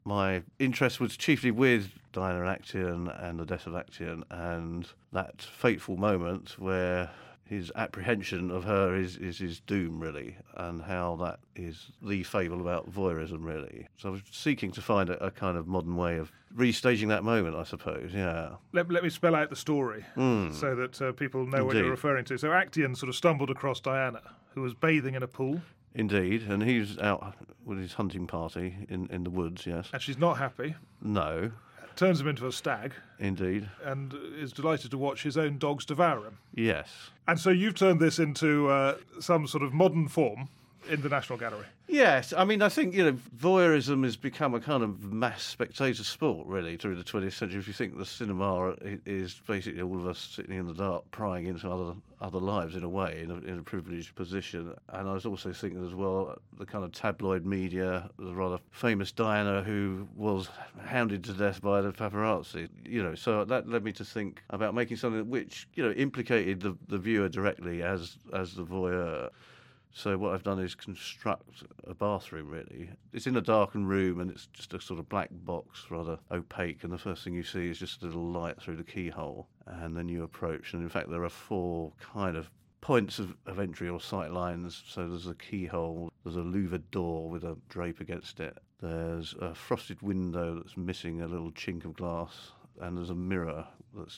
My interest was chiefly with Diana and Actaeon and the death of Actaeon and that fateful moment where his apprehension of her is his doom, really, and how that is the fable about voyeurism, really. So I was seeking to find a kind of modern way of restaging that moment, I suppose, yeah. Let me spell out the story so that people know what you're Indeed. referring to. So Actaeon sort of stumbled across Diana, who was bathing in a pool, Indeed, and he's out with his hunting party in the woods, yes. and she's not happy, No, turns him into a stag, indeed, and is delighted to watch his own dogs devour him. yes. And so you've turned this into some sort of modern form in the National Gallery. Yes, I mean, I think, voyeurism has become a kind of mass spectator sport, really, through the 20th century. If you think the cinema is basically all of us sitting in the dark, prying into other lives in a way, in a privileged position. And I was also thinking as well, the kind of tabloid media, the rather famous Diana who was hounded to death by the paparazzi, so that led me to think about making something which, implicated the viewer directly as the voyeur. So what I've done is construct a bathroom, really. It's in a darkened room and it's just a sort of black box, rather opaque, and the first thing you see is just a little light through the keyhole. And then you approach, and in fact there are 4 kind of points of entry or sight lines. So there's a keyhole, there's a louvered door with a drape against it, there's a frosted window that's missing a little chink of glass, and there's a mirror that's